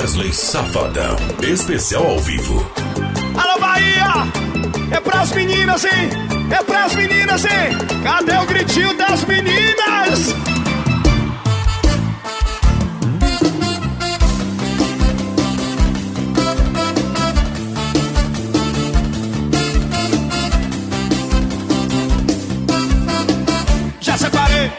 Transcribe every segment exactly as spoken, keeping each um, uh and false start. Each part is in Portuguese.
Wesley Safadão, especial ao vivo. Alô, Bahia! É pras meninas, hein? É pras meninas, hein? Cadê o gritinho das meninas? Já separei.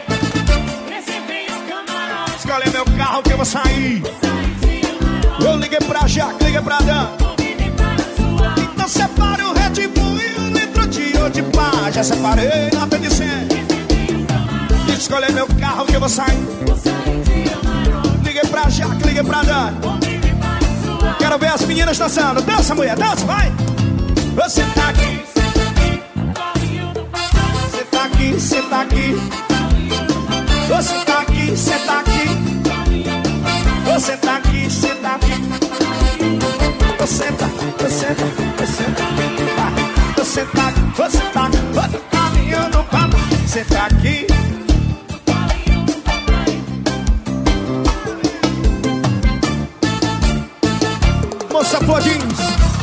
Escolhi meu carro que eu vou sair. Eu liguei pra Jaque, liguei pra Dan. Então separe o Red Bull e um litro de Odipá. Já separei, nota de cem. Escolhi meu carro que eu vou sair. Liguei pra Jaque, liguei pra Dan. Quero ver as meninas dançando. Dança, mulher, dança, vai. Você tá aqui. Você tá aqui, você tá aqui. Você tá aqui, você tá aqui. Você tá aqui, você tá aqui. Você tá, você tá, você tá. Você tá, você tá, você tá caminhando pra. Você tá aqui. Moça Flodins.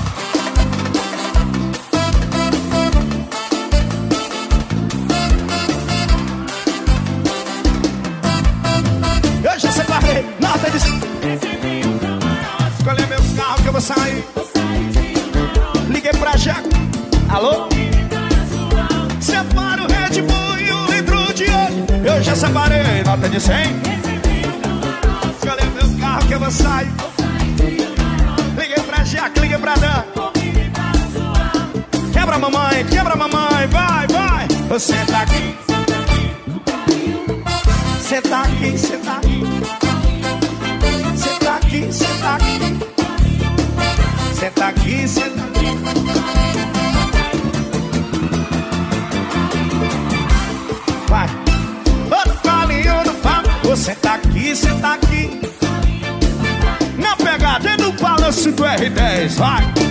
Eu já separei, nota de... Escolhi meu carro que eu vou sair. Liguei pra Jaque. Alô? Separa o Red Bull e um litro de óleo. Eu já separei, nota de cem. Escolhi meu carro que eu vou sair. Liguei pra Jaque, liguei pra Dan. Quebra a mamãe, quebra a mamãe, vai, vai. Você tá aqui. Você tá aqui, você tá aqui. Você tá aqui, você tá aqui. Você tá aqui, você tá aqui. Vai. Outro calinho do papo. Você tá aqui, você tá aqui. Na pegada do balanço do R dez, vai.